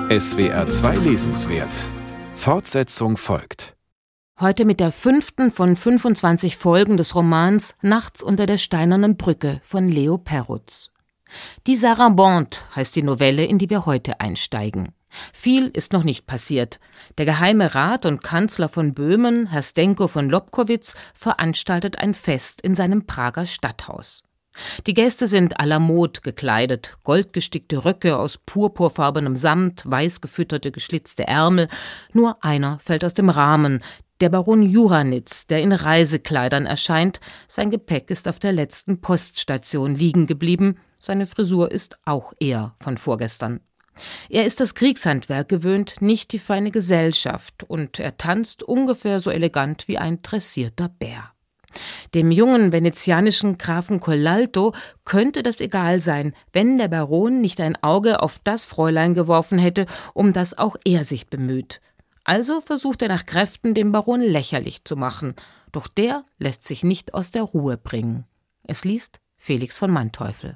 SWR2 Lesenswert. Fortsetzung folgt. Heute mit der 5. von 25 Folgen des Romans Nachts unter der steinernen Brücke von Leo Perutz. Die Sarabande heißt die Novelle, in die wir heute einsteigen. Viel ist noch nicht passiert. Der Geheime Rat und Kanzler von Böhmen, Herr Zdenko von Lobkowitz, veranstaltet ein Fest in seinem Prager Stadthaus. Die Gäste sind à la mode gekleidet, goldgestickte Röcke aus purpurfarbenem Samt, weiß gefütterte, geschlitzte Ärmel. Nur einer fällt aus dem Rahmen, der Baron Juranitz, der in Reisekleidern erscheint. Sein Gepäck ist auf der letzten Poststation liegen geblieben. Seine Frisur ist auch eher von vorgestern. Er ist das Kriegshandwerk gewöhnt, nicht die feine Gesellschaft, und er tanzt ungefähr so elegant wie ein dressierter Bär. Dem jungen venezianischen Grafen Collalto könnte das egal sein, wenn der Baron nicht ein Auge auf das Fräulein geworfen hätte, um das auch er sich bemüht. Also versucht er nach Kräften, den Baron lächerlich zu machen. Doch der lässt sich nicht aus der Ruhe bringen. Es liest Felix von Manteuffel.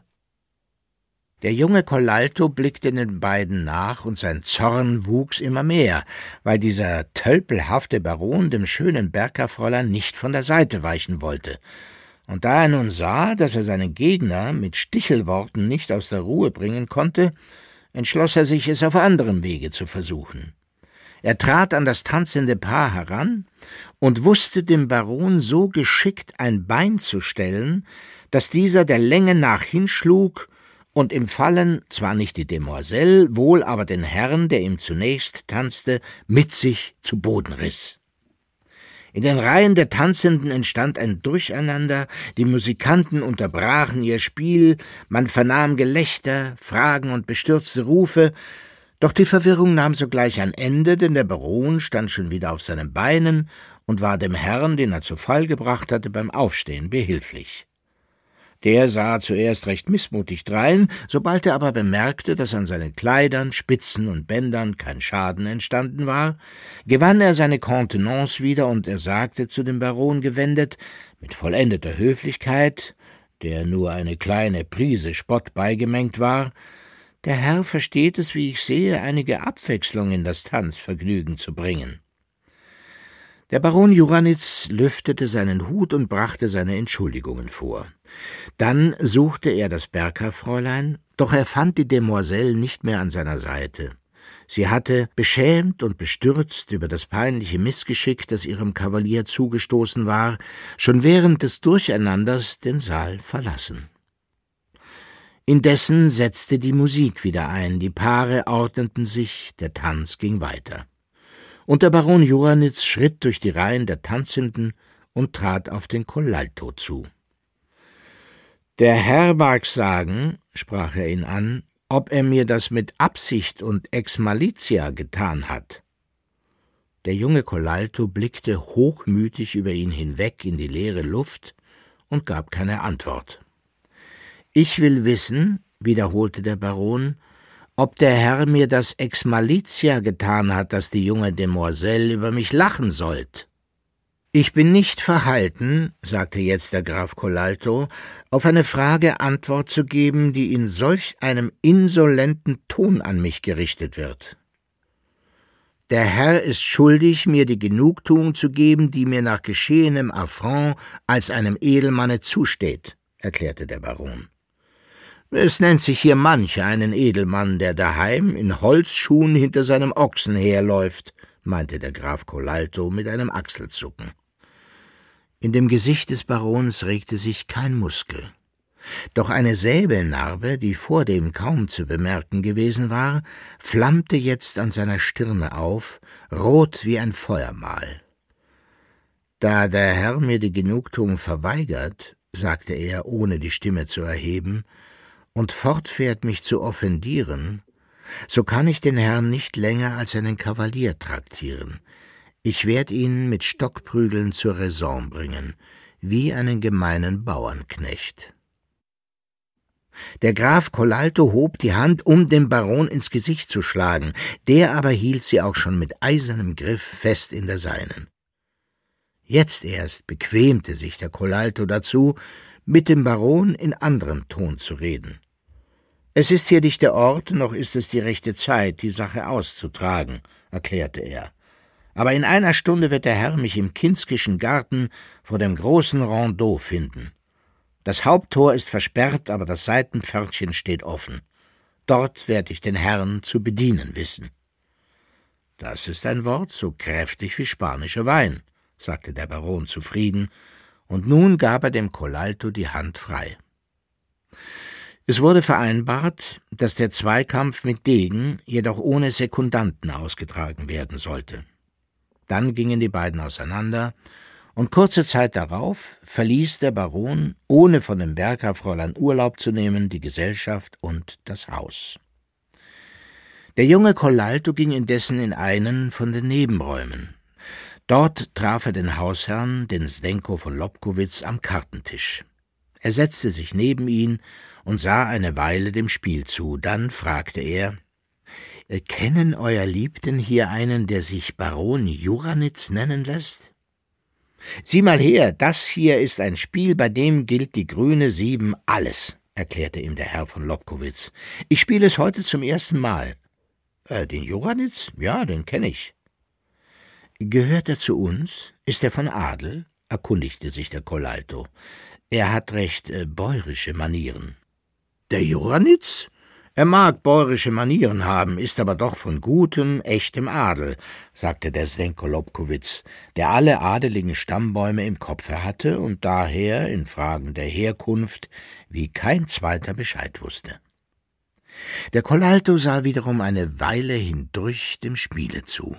Der junge Collalto blickte den beiden nach, und sein Zorn wuchs immer mehr, weil dieser tölpelhafte Baron dem schönen Bergkerfräulein nicht von der Seite weichen wollte. Und da er nun sah, dass er seinen Gegner mit Stichelworten nicht aus der Ruhe bringen konnte, entschloss er sich, es auf anderem Wege zu versuchen. Er trat an das tanzende Paar heran und wusste dem Baron so geschickt ein Bein zu stellen, dass dieser der Länge nach hinschlug und im Fallen zwar nicht die Demoiselle, wohl aber den Herrn, der ihm zunächst tanzte, mit sich zu Boden riss. In den Reihen der Tanzenden entstand ein Durcheinander, die Musikanten unterbrachen ihr Spiel, man vernahm Gelächter, Fragen und bestürzte Rufe, doch die Verwirrung nahm sogleich ein Ende, denn der Baron stand schon wieder auf seinen Beinen und war dem Herrn, den er zu Fall gebracht hatte, beim Aufstehen behilflich. Der sah zuerst recht missmutig drein, sobald er aber bemerkte, dass an seinen Kleidern, Spitzen und Bändern kein Schaden entstanden war, gewann er seine Kontenance wieder, und er sagte zu dem Baron gewendet, mit vollendeter Höflichkeit, der nur eine kleine Prise Spott beigemengt war: »Der Herr versteht es, wie ich sehe, einige Abwechslung in das Tanzvergnügen zu bringen.« Der Baron Juranitz lüftete seinen Hut und brachte seine Entschuldigungen vor. Dann suchte er das Bergkerfräulein, doch er fand die Demoiselle nicht mehr an seiner Seite. Sie hatte, beschämt und bestürzt über das peinliche Missgeschick, das ihrem Kavalier zugestoßen war, schon während des Durcheinanders den Saal verlassen. Indessen setzte die Musik wieder ein, die Paare ordneten sich, der Tanz ging weiter. Und der Baron Juranitz schritt durch die Reihen der Tanzenden und trat auf den Collalto zu. »Der Herr mag sagen«, sprach er ihn an, »ob er mir das mit Absicht und ex malitia getan hat.« Der junge Collalto blickte hochmütig über ihn hinweg in die leere Luft und gab keine Antwort. »Ich will wissen«, wiederholte der Baron, »ob der Herr mir das ex malitia getan hat, dass die junge Demoiselle über mich lachen sollt.« »Ich bin nicht verhalten«, sagte jetzt der Graf Collalto, »auf eine Frage Antwort zu geben, die in solch einem insolenten Ton an mich gerichtet wird. Der Herr ist schuldig, mir die Genugtuung zu geben, die mir nach geschehenem Affront als einem Edelmanne zusteht«, erklärte der Baron. »Es nennt sich hier mancher einen Edelmann, der daheim in Holzschuhen hinter seinem Ochsen herläuft«, meinte der Graf Collalto mit einem Achselzucken. In dem Gesicht des Barons regte sich kein Muskel. Doch eine Säbelnarbe, die vordem kaum zu bemerken gewesen war, flammte jetzt an seiner Stirne auf, rot wie ein Feuermal. »Da der Herr mir die Genugtuung verweigert«, sagte er, ohne die Stimme zu erheben, »und fortfährt, mich zu offendieren, so kann ich den Herrn nicht länger als einen Kavalier traktieren. Ich werde ihn mit Stockprügeln zur Raison bringen, wie einen gemeinen Bauernknecht.« Der Graf Collalto hob die Hand, um dem Baron ins Gesicht zu schlagen, der aber hielt sie auch schon mit eisernem Griff fest in der seinen. Jetzt erst bequemte sich der Collalto dazu, mit dem Baron in anderem Ton zu reden. »Es ist hier nicht der Ort, noch ist es die rechte Zeit, die Sache auszutragen«, erklärte er. »Aber in einer Stunde wird der Herr mich im Kinskischen Garten vor dem großen Rondeau finden. Das Haupttor ist versperrt, aber das Seitenpförtchen steht offen. Dort werde ich den Herrn zu bedienen wissen.« »Das ist ein Wort so kräftig wie spanischer Wein«, sagte der Baron zufrieden, und nun gab er dem Colalto die Hand frei. Es wurde vereinbart, dass der Zweikampf mit Degen jedoch ohne Sekundanten ausgetragen werden sollte. Dann gingen die beiden auseinander, und kurze Zeit darauf verließ der Baron, ohne von dem Werkerfräulein Urlaub zu nehmen, die Gesellschaft und das Haus. Der junge Colalto ging indessen in einen von den Nebenräumen. Dort traf er den Hausherrn, den Zdenko von Lobkowitz, am Kartentisch. Er setzte sich neben ihn und sah eine Weile dem Spiel zu. Dann fragte er: »Kennen euer Liebden hier einen, der sich Baron Juranitz nennen lässt?« »Sieh mal her, das hier ist ein Spiel, bei dem gilt die grüne 7 alles«, erklärte ihm der Herr von Lobkowitz. »Ich spiele es heute zum ersten Mal.« »Den Juranitz? Ja, den kenne ich.« »Gehört er zu uns? Ist er von Adel?« erkundigte sich der Colalto. »Er hat recht bäurische Manieren.« »Der Juranitz? Er mag bäurische Manieren haben, ist aber doch von gutem, echtem Adel«, sagte der Zdenko Lobkowitz, der alle adeligen Stammbäume im Kopfe hatte und daher in Fragen der Herkunft wie kein zweiter Bescheid wusste. Der Colalto sah wiederum eine Weile hindurch dem Spiele zu.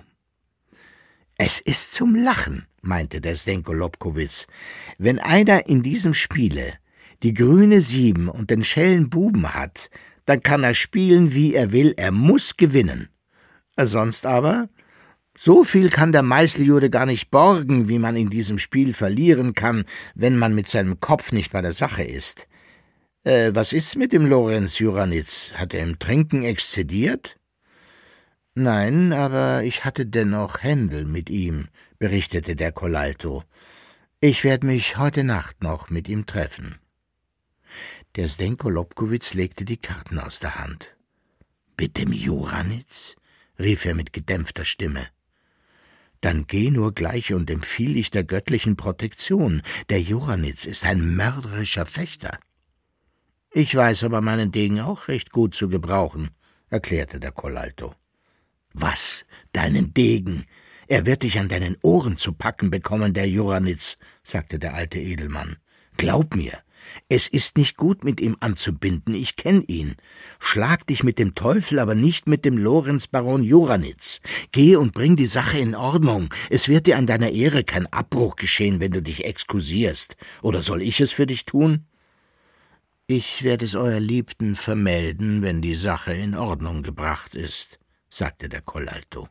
»Es ist zum Lachen«, meinte der Zdenko Lobkowitz, »wenn einer in diesem Spiele die grüne 7 und den schellen Buben hat, dann kann er spielen, wie er will, er muß gewinnen. Sonst aber, so viel kann der Meißeljude gar nicht borgen, wie man in diesem Spiel verlieren kann, wenn man mit seinem Kopf nicht bei der Sache ist. Was ist's mit dem Lorenz Juranitz? Hat er im Trinken exzediert?« »Nein, aber ich hatte dennoch Händel mit ihm«, berichtete der Colalto. »Ich werde mich heute Nacht noch mit ihm treffen.« Der Zdenko Lobkowitz legte die Karten aus der Hand. »Mit dem Juranitz?« rief er mit gedämpfter Stimme. »Dann geh nur gleich und empfiehl dich der göttlichen Protektion. Der Juranitz ist ein mörderischer Fechter.« »Ich weiß aber meinen Degen auch recht gut zu gebrauchen«, erklärte der Colalto. »Was, deinen Degen? Er wird dich an deinen Ohren zu packen bekommen, der Juranitz«, sagte der alte Edelmann. »Glaub mir, es ist nicht gut, mit ihm anzubinden, ich kenn ihn. Schlag dich mit dem Teufel, aber nicht mit dem Lorenz Baron Juranitz. Geh und bring die Sache in Ordnung. Es wird dir an deiner Ehre kein Abbruch geschehen, wenn du dich exkusierst. Oder soll ich es für dich tun?« »Ich werde es euer Liebden vermelden, wenn die Sache in Ordnung gebracht ist«, sagte der Colalto.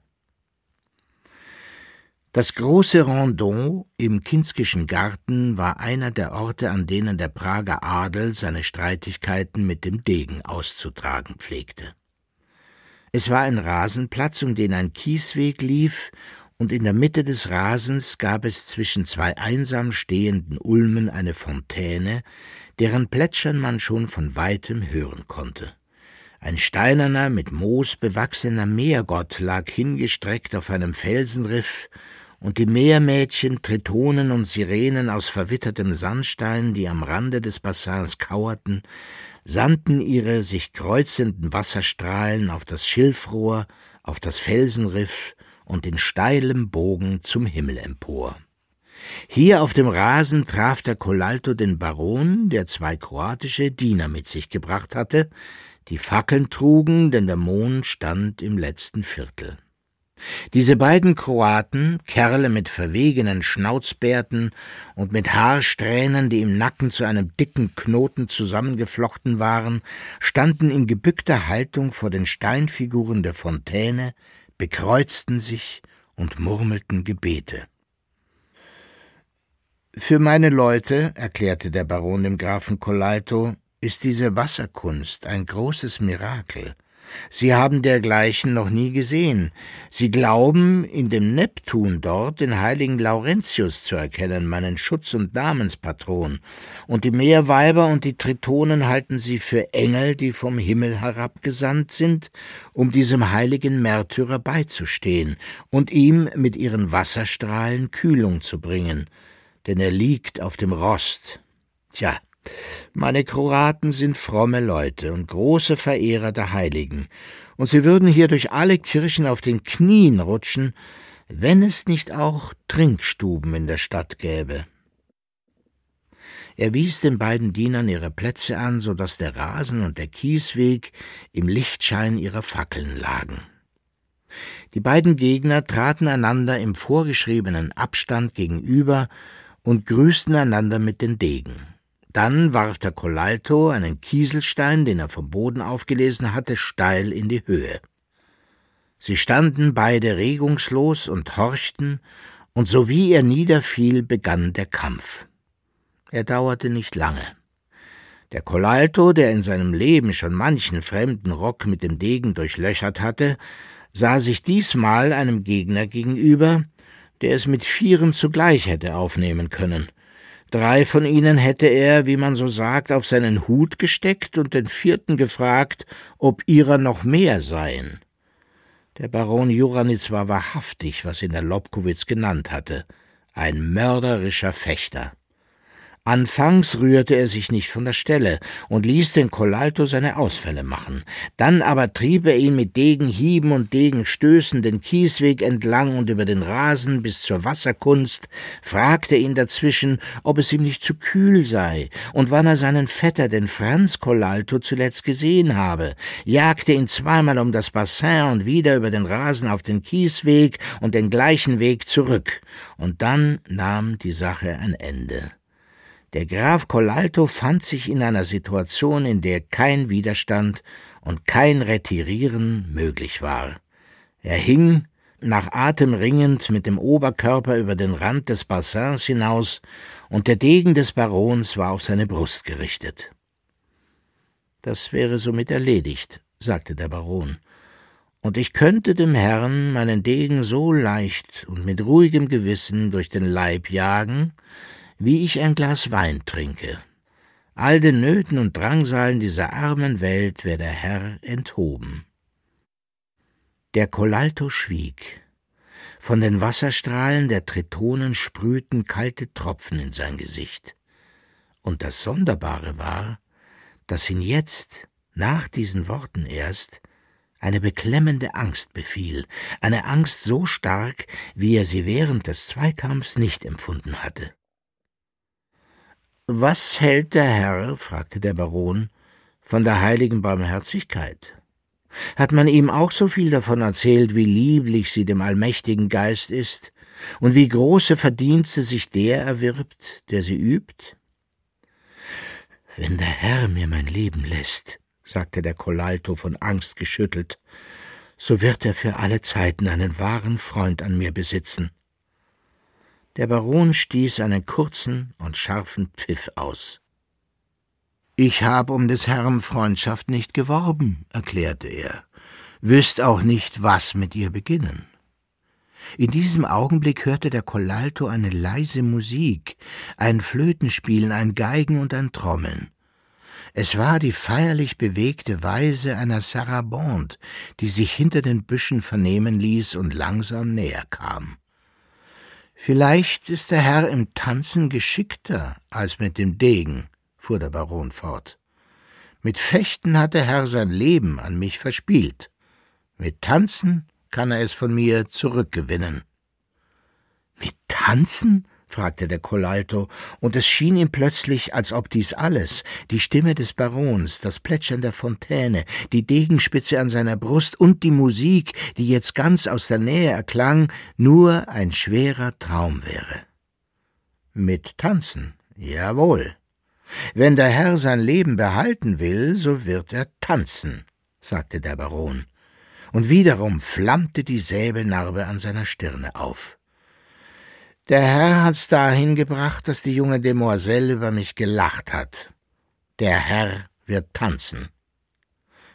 Das große Rondeau im Kinskischen Garten war einer der Orte, an denen der Prager Adel seine Streitigkeiten mit dem Degen auszutragen pflegte. Es war ein Rasenplatz, um den ein Kiesweg lief, und in der Mitte des Rasens gab es zwischen 2 einsam stehenden Ulmen eine Fontäne, deren Plätschern man schon von weitem hören konnte. Ein steinerner, mit Moos bewachsener Meergott lag hingestreckt auf einem Felsenriff, und die Meermädchen, Tritonen und Sirenen aus verwittertem Sandstein, die am Rande des Bassins kauerten, sandten ihre sich kreuzenden Wasserstrahlen auf das Schilfrohr, auf das Felsenriff und in steilem Bogen zum Himmel empor. Hier auf dem Rasen traf der Colalto den Baron, der 2 kroatische Diener mit sich gebracht hatte, die Fackeln trugen, denn der Mond stand im letzten Viertel. Diese beiden Kroaten, Kerle mit verwegenen Schnauzbärten und mit Haarsträhnen, die im Nacken zu einem dicken Knoten zusammengeflochten waren, standen in gebückter Haltung vor den Steinfiguren der Fontäne, bekreuzten sich und murmelten Gebete. »Für meine Leute«, erklärte der Baron dem Grafen Colalto, »ist diese Wasserkunst ein großes Mirakel. Sie haben dergleichen noch nie gesehen. Sie glauben, in dem Neptun dort den heiligen Laurentius zu erkennen, meinen Schutz- und Namenspatron. Und die Meerweiber und die Tritonen halten sie für Engel, die vom Himmel herabgesandt sind, um diesem heiligen Märtyrer beizustehen und ihm mit ihren Wasserstrahlen Kühlung zu bringen, denn er liegt auf dem Rost. Tja, meine Kroaten sind fromme Leute und große Verehrer der Heiligen, und sie würden hier durch alle Kirchen auf den Knien rutschen, wenn es nicht auch Trinkstuben in der Stadt gäbe. Er wies den beiden Dienern ihre Plätze an, so daß der Rasen und der Kiesweg im Lichtschein ihrer Fackeln lagen. Die beiden Gegner traten einander im vorgeschriebenen Abstand gegenüber und grüßten einander mit den Degen. Dann warf der Colalto einen Kieselstein, den er vom Boden aufgelesen hatte, steil in die Höhe. Sie standen beide regungslos und horchten, und sowie er niederfiel, begann der Kampf. Er dauerte nicht lange. Der Colalto, der in seinem Leben schon manchen fremden Rock mit dem Degen durchlöchert hatte, sah sich diesmal einem Gegner gegenüber, der es mit 4 zugleich hätte aufnehmen können. 3 von ihnen hätte er, wie man so sagt, auf seinen Hut gesteckt und den 4. gefragt, ob ihrer noch mehr seien. Der Baron Juranitz war wahrhaftig, was ihn der Lobkowitz genannt hatte, ein mörderischer Fechter. Anfangs rührte er sich nicht von der Stelle und ließ den Colalto seine Ausfälle machen. Dann aber trieb er ihn mit Degenhieben und Degenstößen den Kiesweg entlang und über den Rasen bis zur Wasserkunst, fragte ihn dazwischen, ob es ihm nicht zu kühl sei und wann er seinen Vetter, den Franz Colalto, zuletzt gesehen habe, jagte ihn 2-mal um das Bassin und wieder über den Rasen auf den Kiesweg und den gleichen Weg zurück. Und dann nahm die Sache ein Ende. Der Graf Colalto fand sich in einer Situation, in der kein Widerstand und kein Retirieren möglich war. Er hing, nach Atem ringend, mit dem Oberkörper über den Rand des Bassins hinaus, und der Degen des Barons war auf seine Brust gerichtet. »Das wäre somit erledigt«, sagte der Baron, »und ich könnte dem Herrn meinen Degen so leicht und mit ruhigem Gewissen durch den Leib jagen, wie ich ein Glas Wein trinke. All den Nöten und Drangsalen dieser armen Welt wär der Herr enthoben.« Der Colalto schwieg. Von den Wasserstrahlen der Tritonen sprühten kalte Tropfen in sein Gesicht. Und das Sonderbare war, dass ihn jetzt, nach diesen Worten erst, eine beklemmende Angst befiel, eine Angst so stark, wie er sie während des Zweikampfs nicht empfunden hatte. »Was hält der Herr«, fragte der Baron, »von der heiligen Barmherzigkeit? Hat man ihm auch so viel davon erzählt, wie lieblich sie dem allmächtigen Geist ist und wie große Verdienste sich der erwirbt, der sie übt?« »Wenn der Herr mir mein Leben lässt«, sagte der Colalto von Angst geschüttelt, »so wird er für alle Zeiten einen wahren Freund an mir besitzen.« Der Baron stieß einen kurzen und scharfen Pfiff aus. »Ich hab um des Herrn Freundschaft nicht geworben«, erklärte er, »wüßt auch nicht, was mit ihr beginnen.« In diesem Augenblick hörte der Colalto eine leise Musik, ein Flötenspielen, ein Geigen und ein Trommeln. Es war die feierlich bewegte Weise einer Sarabande, die sich hinter den Büschen vernehmen ließ und langsam näher kam. »Vielleicht ist der Herr im Tanzen geschickter als mit dem Degen«, fuhr der Baron fort. »Mit Fechten hat der Herr sein Leben an mich verspielt. Mit Tanzen kann er es von mir zurückgewinnen.« »Mit Tanzen?« fragte der Colalto, und es schien ihm plötzlich, als ob dies alles, die Stimme des Barons, das Plätschern der Fontäne, die Degenspitze an seiner Brust und die Musik, die jetzt ganz aus der Nähe erklang, nur ein schwerer Traum wäre. »Mit Tanzen, jawohl. Wenn der Herr sein Leben behalten will, so wird er tanzen«, sagte der Baron, und wiederum flammte die Säbelnarbe an seiner Stirne auf. »Der Herr hat's dahin gebracht, dass die junge Demoiselle über mich gelacht hat. Der Herr wird tanzen.«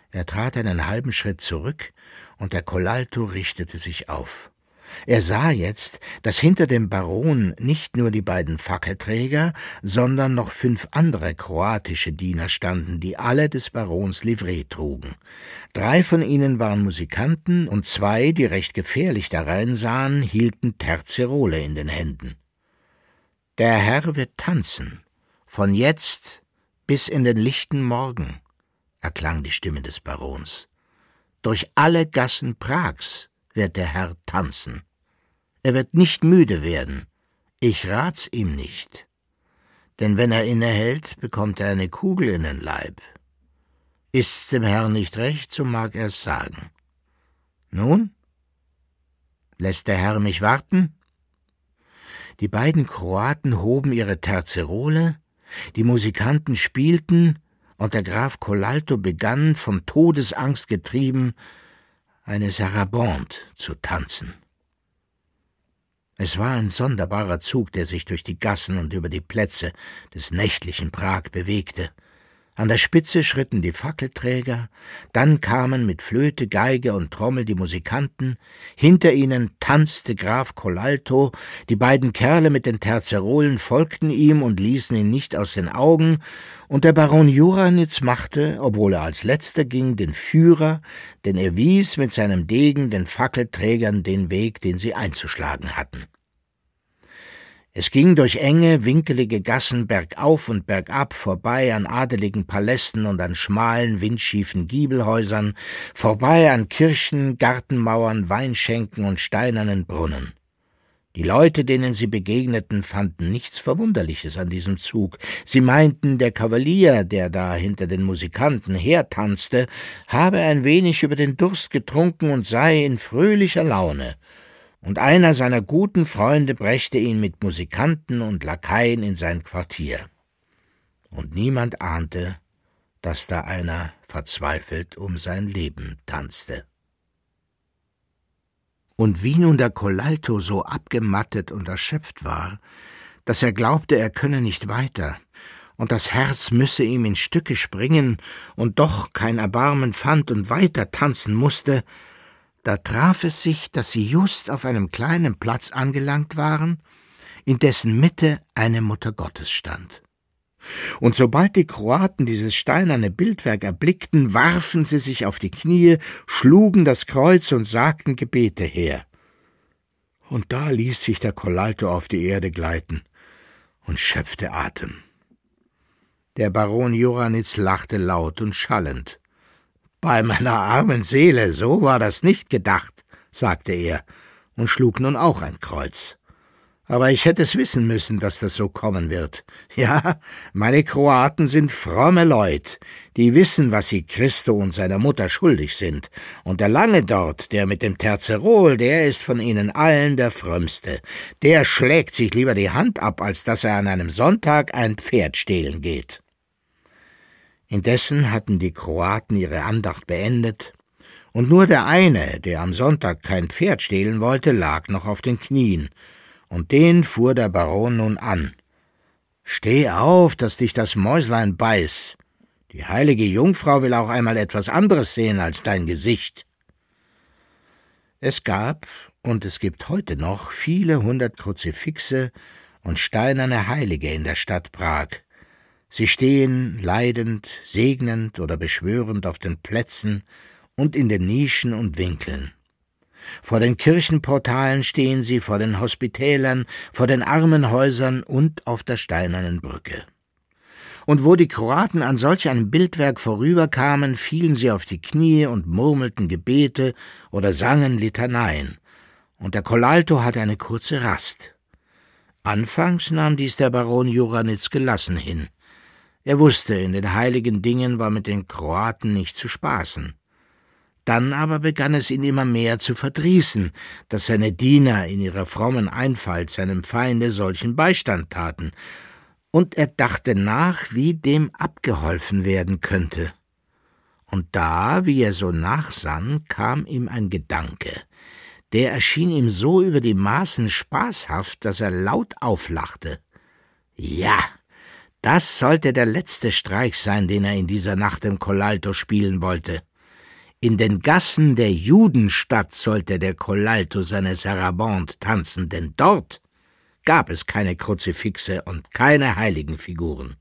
Er trat einen halben Schritt zurück, und der Colalto richtete sich auf. Er sah jetzt, dass hinter dem Baron nicht nur die beiden Fackelträger, sondern noch 5 andere kroatische Diener standen, die alle des Barons Livree trugen. 3 von ihnen waren Musikanten, und 2, die recht gefährlich dareinsahen, hielten Terzerole in den Händen. »Der Herr wird tanzen, von jetzt bis in den lichten Morgen«, erklang die Stimme des Barons. »Durch alle Gassen Prags wird der Herr tanzen. Er wird nicht müde werden. Ich rat's ihm nicht. Denn wenn er innehält, bekommt er eine Kugel in den Leib. Ist's dem Herrn nicht recht, so mag er's sagen. Nun? Lässt der Herr mich warten?« Die beiden Kroaten hoben ihre Terzerole, die Musikanten spielten, und der Graf Colalto begann, von Todesangst getrieben, eine Sarabande zu tanzen. Es war ein sonderbarer Zug, der sich durch die Gassen und über die Plätze des nächtlichen Prag bewegte. An der Spitze schritten die Fackelträger, dann kamen mit Flöte, Geige und Trommel die Musikanten, hinter ihnen tanzte Graf Colalto, die beiden Kerle mit den Terzerolen folgten ihm und ließen ihn nicht aus den Augen, und der Baron Juranitz machte, obwohl er als letzter ging, den Führer, denn er wies mit seinem Degen den Fackelträgern den Weg, den sie einzuschlagen hatten. Es ging durch enge, winkelige Gassen bergauf und bergab, vorbei an adeligen Palästen und an schmalen, windschiefen Giebelhäusern, vorbei an Kirchen, Gartenmauern, Weinschenken und steinernen Brunnen. Die Leute, denen sie begegneten, fanden nichts Verwunderliches an diesem Zug. Sie meinten, der Kavalier, der da hinter den Musikanten hertanzte, habe ein wenig über den Durst getrunken und sei in fröhlicher Laune, und einer seiner guten Freunde brächte ihn mit Musikanten und Lakaien in sein Quartier. Und niemand ahnte, dass da einer verzweifelt um sein Leben tanzte. Und wie nun der Colalto so abgemattet und erschöpft war, dass er glaubte, er könne nicht weiter, und das Herz müsse ihm in Stücke springen und doch kein Erbarmen fand und weiter tanzen musste, da traf es sich, dass sie just auf einem kleinen Platz angelangt waren, in dessen Mitte eine Mutter Gottes stand. Und sobald die Kroaten dieses steinerne Bildwerk erblickten, warfen sie sich auf die Knie, schlugen das Kreuz und sagten Gebete her. Und da ließ sich der Colalto auf die Erde gleiten und schöpfte Atem. Der Baron Juranitz lachte laut und schallend. »Bei meiner armen Seele, so war das nicht gedacht«, sagte er und schlug nun auch ein Kreuz. »Aber ich hätte es wissen müssen, dass das so kommen wird. Ja, meine Kroaten sind fromme Leut, die wissen, was sie Christo und seiner Mutter schuldig sind. Und der Lange dort, der mit dem Terzerol, der ist von ihnen allen der Frömmste. Der schlägt sich lieber die Hand ab, als dass er an einem Sonntag ein Pferd stehlen geht.« Indessen hatten die Kroaten ihre Andacht beendet, und nur der eine, der am Sonntag kein Pferd stehlen wollte, lag noch auf den Knien, und den fuhr der Baron nun an. »Steh auf, dass dich das Mäuslein beiß. Die heilige Jungfrau will auch einmal etwas anderes sehen als dein Gesicht.« Es gab, und es gibt heute noch, viele 100 Kruzifixe und steinerne Heilige in der Stadt Prag. Sie stehen leidend, segnend oder beschwörend auf den Plätzen und in den Nischen und Winkeln. Vor den Kirchenportalen stehen sie, vor den Hospitälern, vor den Armenhäusern und auf der steinernen Brücke. Und wo die Kroaten an solch einem Bildwerk vorüberkamen, fielen sie auf die Knie und murmelten Gebete oder sangen Litaneien, und der Colalto hatte eine kurze Rast. Anfangs nahm dies der Baron Juranitz gelassen hin. Er wusste, in den heiligen Dingen war mit den Kroaten nicht zu spaßen. Dann aber begann es ihn immer mehr zu verdrießen, dass seine Diener in ihrer frommen Einfalt seinem Feinde solchen Beistand taten, und er dachte nach, wie dem abgeholfen werden könnte. Und da, wie er so nachsann, kam ihm ein Gedanke, der erschien ihm so über die Maßen spaßhaft, dass er laut auflachte. Ja, das sollte der letzte Streich sein, den er in dieser Nacht dem Colalto spielen wollte. In den Gassen der Judenstadt sollte der Colalto seine Sarabande tanzen, denn dort gab es keine Kruzifixe und keine Heiligenfiguren.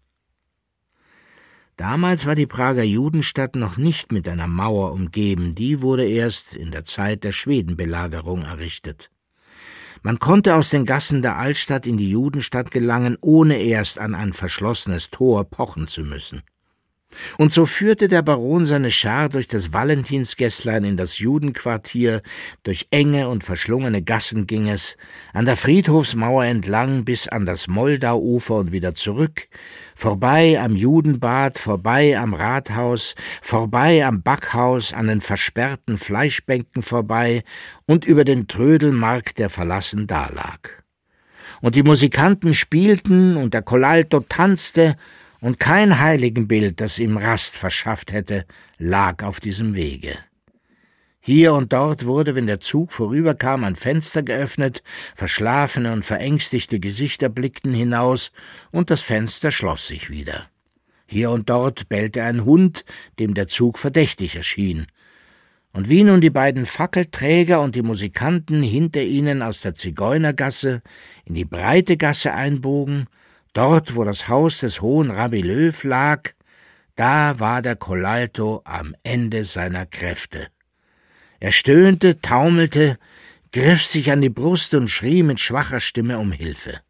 Damals war die Prager Judenstadt noch nicht mit einer Mauer umgeben, die wurde erst in der Zeit der Schwedenbelagerung errichtet. Man konnte aus den Gassen der Altstadt in die Judenstadt gelangen, ohne erst an ein verschlossenes Tor pochen zu müssen. Und so führte der Baron seine Schar durch das Valentinsgässlein in das Judenquartier, durch enge und verschlungene Gassen ging es, an der Friedhofsmauer entlang bis an das Moldauufer und wieder zurück, vorbei am Judenbad, vorbei am Rathaus, vorbei am Backhaus, an den versperrten Fleischbänken vorbei und über den Trödelmarkt, der verlassen dalag. Und die Musikanten spielten und der Colalto tanzte, und kein Heiligenbild, das ihm Rast verschafft hätte, lag auf diesem Wege. Hier und dort wurde, wenn der Zug vorüberkam, ein Fenster geöffnet, verschlafene und verängstigte Gesichter blickten hinaus, und das Fenster schloss sich wieder. Hier und dort bellte ein Hund, dem der Zug verdächtig erschien. Und wie nun die beiden Fackelträger und die Musikanten hinter ihnen aus der Zigeunergasse in die breite Gasse einbogen, dort, wo das Haus des hohen Rabbi Löw lag, da war der Colalto am Ende seiner Kräfte. Er stöhnte, taumelte, griff sich an die Brust und schrie mit schwacher Stimme um Hilfe.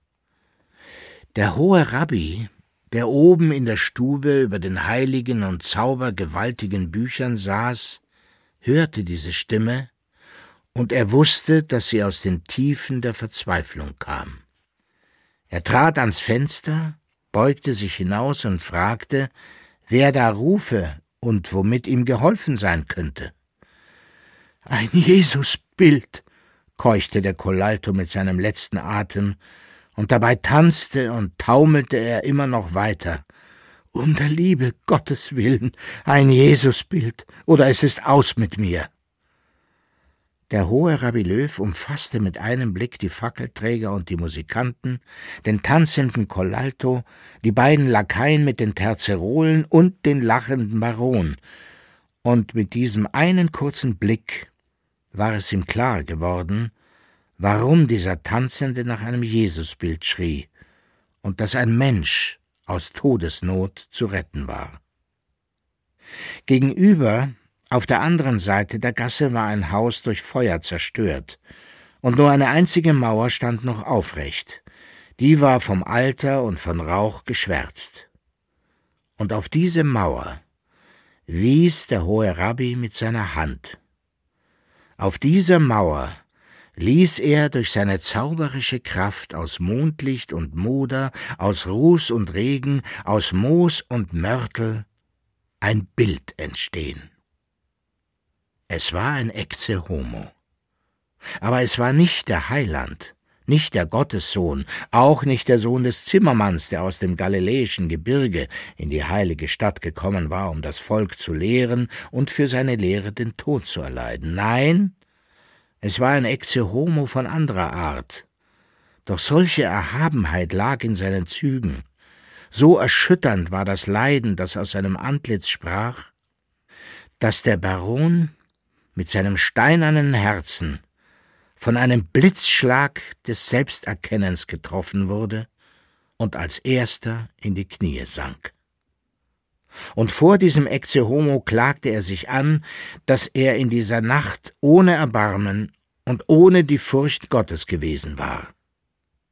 Der hohe Rabbi, der oben in der Stube über den heiligen und zaubergewaltigen Büchern saß, hörte diese Stimme, und er wusste, dass sie aus den Tiefen der Verzweiflung kam. Er trat ans Fenster, beugte sich hinaus und fragte, wer da rufe und womit ihm geholfen sein könnte. »Ein Jesusbild«, keuchte der Colalto mit seinem letzten Atem, und dabei tanzte und taumelte er immer noch weiter. »Um der Liebe Gottes willen, ein Jesusbild, oder es ist aus mit mir.« Der hohe Rabbi Löw umfasste mit einem Blick die Fackelträger und die Musikanten, den tanzenden Colalto, die beiden Lakaien mit den Terzerolen und den lachenden Baron, und mit diesem einen kurzen Blick war es ihm klar geworden, warum dieser Tanzende nach einem Jesusbild schrie und dass ein Mensch aus Todesnot zu retten war. Gegenüber, auf der anderen Seite der Gasse, war ein Haus durch Feuer zerstört, und nur eine einzige Mauer stand noch aufrecht. Die war vom Alter und von Rauch geschwärzt. Und auf diese Mauer wies der hohe Rabbi mit seiner Hand. Auf dieser Mauer ließ er durch seine zauberische Kraft aus Mondlicht und Moder, aus Ruß und Regen, aus Moos und Mörtel ein Bild entstehen. Es war ein Ecce Homo. Aber es war nicht der Heiland, nicht der Gottessohn, auch nicht der Sohn des Zimmermanns, der aus dem galiläischen Gebirge in die heilige Stadt gekommen war, um das Volk zu lehren und für seine Lehre den Tod zu erleiden. Nein, es war ein Ecce Homo von anderer Art. Doch solche Erhabenheit lag in seinen Zügen. So erschütternd war das Leiden, das aus seinem Antlitz sprach, dass der Baron mit seinem steinernen Herzen von einem Blitzschlag des Selbsterkennens getroffen wurde und als erster in die Knie sank. Und vor diesem Ecce Homo klagte er sich an, dass er in dieser Nacht ohne Erbarmen und ohne die Furcht Gottes gewesen war.